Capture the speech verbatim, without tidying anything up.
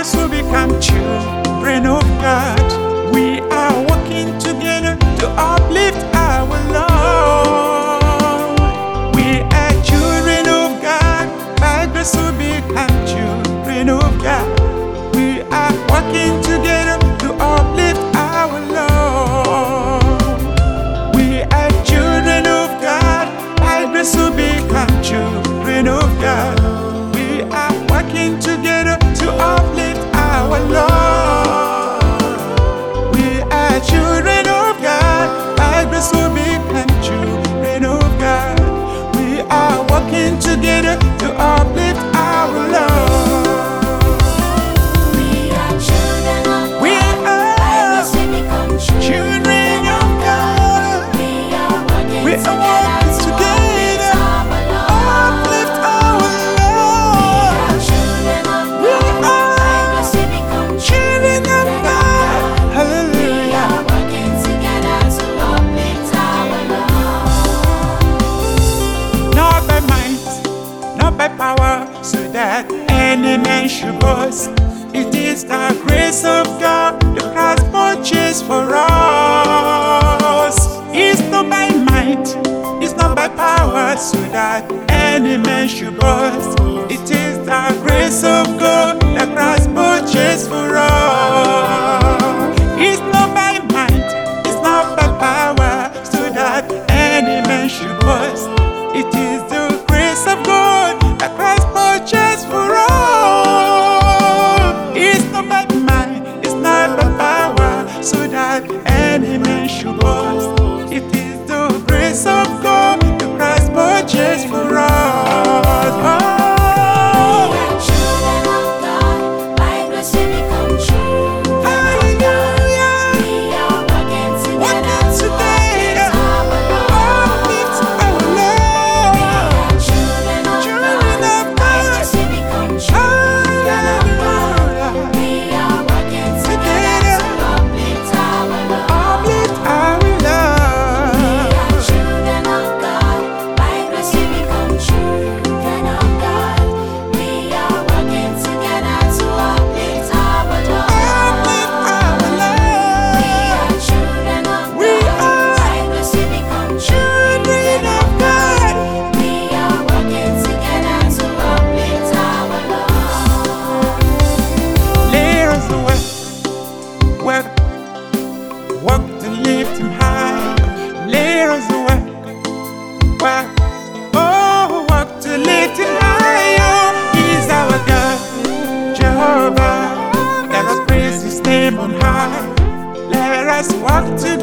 grace will become children of God. We are working together to uplift our Lord. We are children of God. By grace will become children of God. We are working together to uplift our Lord. We are children of God. By grace will become children of God. We are working together to uplift our Lord. We are children of God. By grace will become children of God. We are working together to uplift our Lord. We are children of God. We By are grace we become children of God. We are working We are together working to together. uplift our Lord. Uplift our We Lord. are children of We God. By are grace we become children of God. We Hallelujah. are working together to uplift our Lord. Not by might, not by power, so that any man should boast. It is the grace of God that has purchased for us. It's not by might, it's not by power, so that any man should boast. It is the grace of God that has purchased for us. It's not by might, it's not by power, so that any man should boast. It is the grace of God that Christ purchased for all. It's not by might, it's not by power, so that any man should boast. It is the grace of God that Christ purchased for us. Oh. We are children of God. By grace we become children of God. Hallelujah. We are working together Working to together. uplift our Uplift Lord. our We Lord. are children of Children God. of By God. grace we become children of God. Hallelujah. We are working together to uplift our Lord. Uplift our We love. are children of God. By grace we become children of God. We are working together to uplift our Lord. Uplift our We love. are children of We God. are By grace we become children of God. We are working together to uplift our Lord. Let us work, work, work to lift Him high. Let us work, work, oh, work to lift Him high. Oh, He's our God, Jehovah. Let us praise His name on high. Let us walk together.